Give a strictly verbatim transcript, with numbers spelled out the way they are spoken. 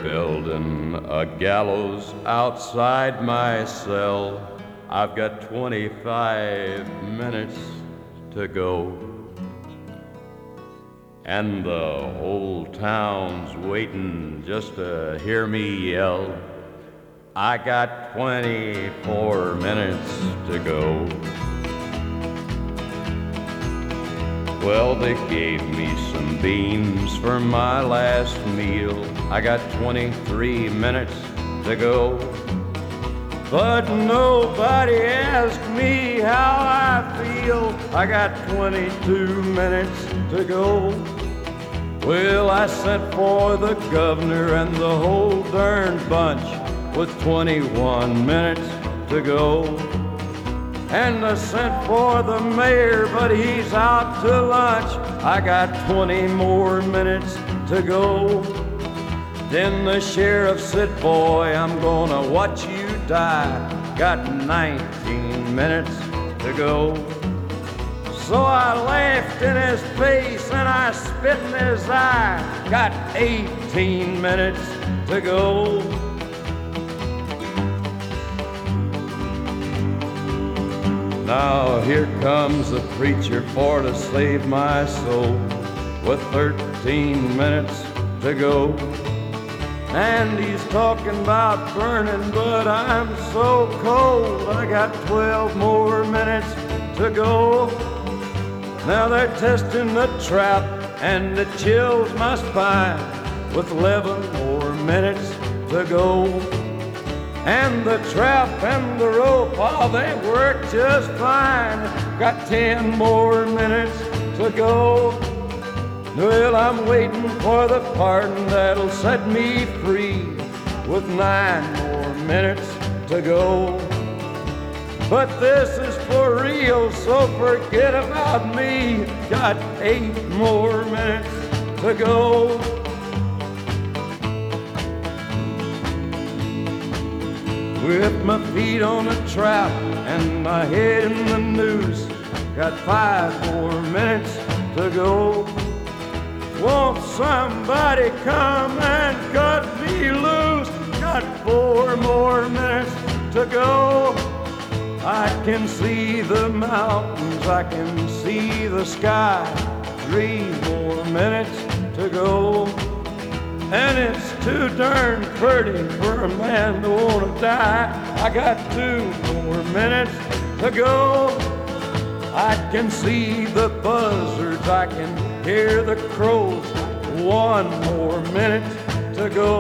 building a gallows outside my cell. I've got twenty-five minutes to go, and the whole town's waiting just to hear me yell. I got twenty-four minutes to go. Well, they gave me some beans for my last meal. I got twenty-three minutes to go. But nobody asked me how I feel. I got twenty-two minutes to go. Well, I sent for the governor and the whole darn bunch with twenty-one minutes to go. And I sent for the mayor, but he's out to lunch. I got twenty more minutes to go. Then the sheriff said, boy, I'm gonna watch you die. Got nineteen minutes to go. So I laughed in his face and I spit in his eye. Got eighteen minutes to go. Now here comes the preacher for to save my soul, with thirteen minutes to go. And he's talking about burning, but I'm so cold. I got twelve more minutes to go. Now they're testing the trap and it chills my spine, with eleven more minutes to go. And the trap and the rope, oh, they work just fine. Got ten more minutes to go. Well, I'm waiting for the pardon that'll set me free, with nine more minutes to go. But this is for real, so forget about me. Got eight more minutes to go. With my feet on the trap and my head in the noose, got five more minutes to go. Won't somebody come and cut me loose? Got four more minutes to go. I can see the mountains, I can see the sky. Three more minutes to go. And it's too darn pretty for a man to want to die. I got two more minutes to go. I can see the buzzards, I can hear the crows. One more minute to go.